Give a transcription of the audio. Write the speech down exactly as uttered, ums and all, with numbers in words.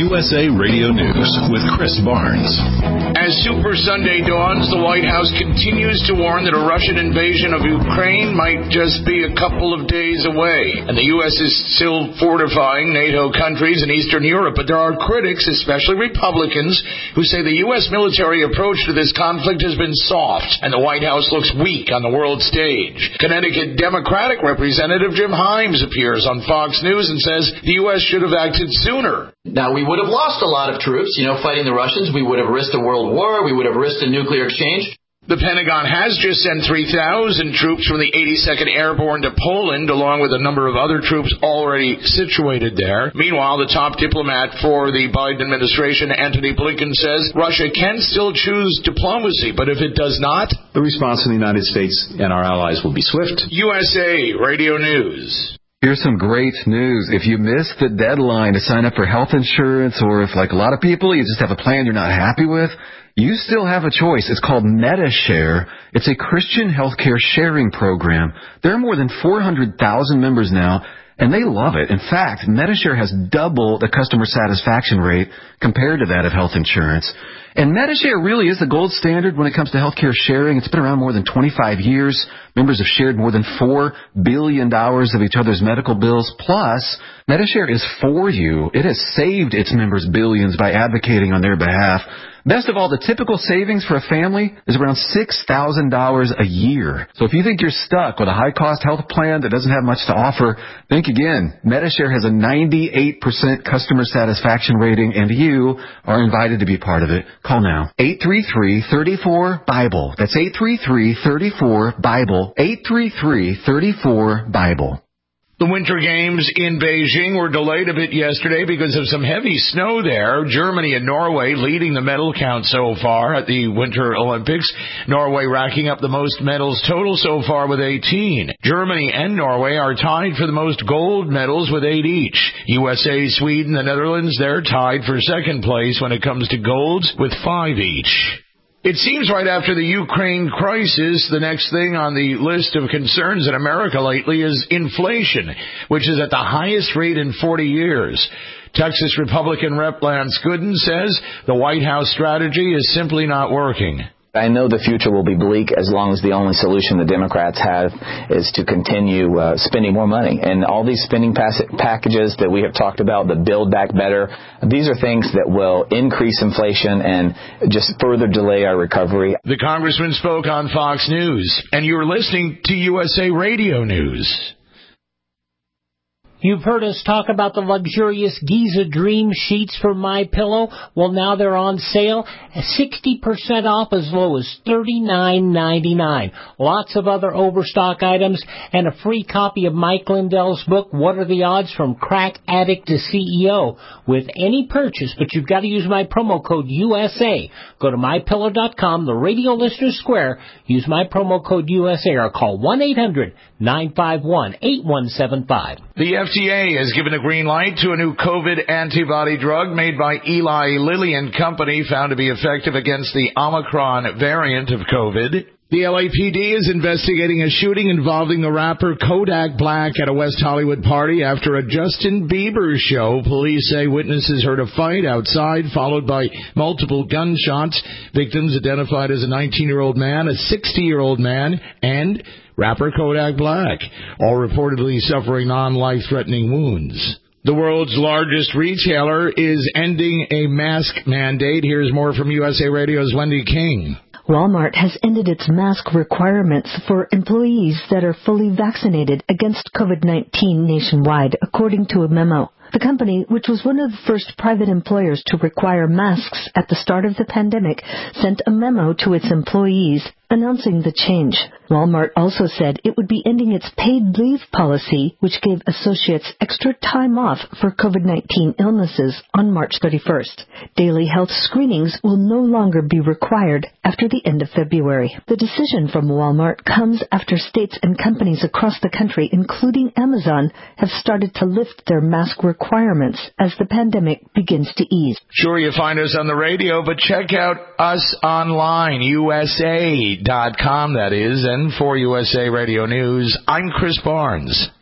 U S A Radio News with Chris Barnes. As Super Sunday dawns, the White House continues to warn that a Russian invasion of Ukraine might just be a couple of days away. And the U S is still fortifying NATO countries in Eastern Europe. But there are critics, especially Republicans, who say the U S military approach to this conflict has been soft, and the White House looks weak on the world stage. Connecticut Democratic Representative Jim Himes appears on Fox News and says the U S should have acted sooner. Now, we would have lost a lot of troops, you know, fighting the Russians. We would have risked a world war. We would have risked a nuclear exchange. The Pentagon has just sent three thousand troops from the eighty-second Airborne to Poland, along with a number of other troops already situated there. Meanwhile, the top diplomat for the Biden administration, Antony Blinken, says Russia can still choose diplomacy, but if it does not, the response in the United States and our allies will be swift. U S A Radio News. Here's some great news. If you missed the deadline to sign up for health insurance, or if, like a lot of people, you just have a plan you're not happy with, you still have a choice. It's called Medi-Share. It's a Christian healthcare sharing program. There are more than four hundred thousand members now, and they love it. In fact, Medi-Share has double the customer satisfaction rate compared to that of health insurance. And Medi-Share really is the gold standard when it comes to healthcare sharing. It's been around more than twenty-five years. Members have shared more than four billion dollars of each other's medical bills. Plus, Medi-Share is for you. It has saved its members billions by advocating on their behalf. Best of all, the typical savings for a family is around six thousand dollars a year. So if you think you're stuck with a high-cost health plan that doesn't have much to offer, think again. Medi-Share has a ninety-eight percent customer satisfaction rating, and you are invited to be part of it. Call now. eight three three, three four, BIBLE. That's eight three three, three four, BIBLE. eight three three, three four, BIBLE. The Winter Games in Beijing were delayed a bit yesterday because of some heavy snow there. Germany and Norway leading the medal count so far at the Winter Olympics. Norway racking up the most medals total so far with eighteen. Germany and Norway are tied for the most gold medals with eight each. U S A, Sweden, the Netherlands, they're tied for second place when it comes to golds with five each. It seems right after the Ukraine crisis, the next thing on the list of concerns in America lately is inflation, which is at the highest rate in forty years. Texas Republican Representative Lance Gooden says the White House strategy is simply not working. I know the future will be bleak as long as the only solution the Democrats have is to continue uh, spending more money. And all these spending pass- packages that we have talked about, the Build Back Better, these are things that will increase inflation and just further delay our recovery. The congressman spoke on Fox News, and you're listening to U S A Radio News. You've heard us talk about the luxurious Giza Dream sheets from MyPillow. Well, now they're on sale, sixty percent off as low as thirty-nine ninety-nine. Lots of other overstock items and a free copy of Mike Lindell's book, What Are the Odds from Crack Addict to C E O, with any purchase, but you've got to use my promo code U S A. Go to my pillow dot com, the Radio Listeners Square, use my promo code U S A, or call one eight hundred nine five one eight one seven five. The F D A has given a green light to a new COVID antibody drug made by Eli Lilly and Company, found to be effective against the Omicron variant of COVID. The L A P D is investigating a shooting involving the rapper Kodak Black at a West Hollywood party after a Justin Bieber show. Police say witnesses heard a fight outside, followed by multiple gunshots. Victims identified as a nineteen-year-old man, a sixty-year-old man, and rapper Kodak Black, all reportedly suffering non-life-threatening wounds. The world's largest retailer is ending a mask mandate. Here's more from U S A Radio's Wendy King. Walmart has ended its mask requirements for employees that are fully vaccinated against COVID nineteen nationwide, according to a memo. The company, which was one of the first private employers to require masks at the start of the pandemic, sent a memo to its employees announcing the change. Walmart also said it would be ending its paid leave policy, which gave associates extra time off for COVID nineteen illnesses on March thirty-first. Daily health screenings will no longer be required after the end of February. The decision from Walmart comes after states and companies across the country, including Amazon, have started to lift their mask requirements as the pandemic begins to ease. Sure, you find us on the radio, but check out us online, U S A dot com, that is. And for U S A Radio News, I'm Chris Barnes.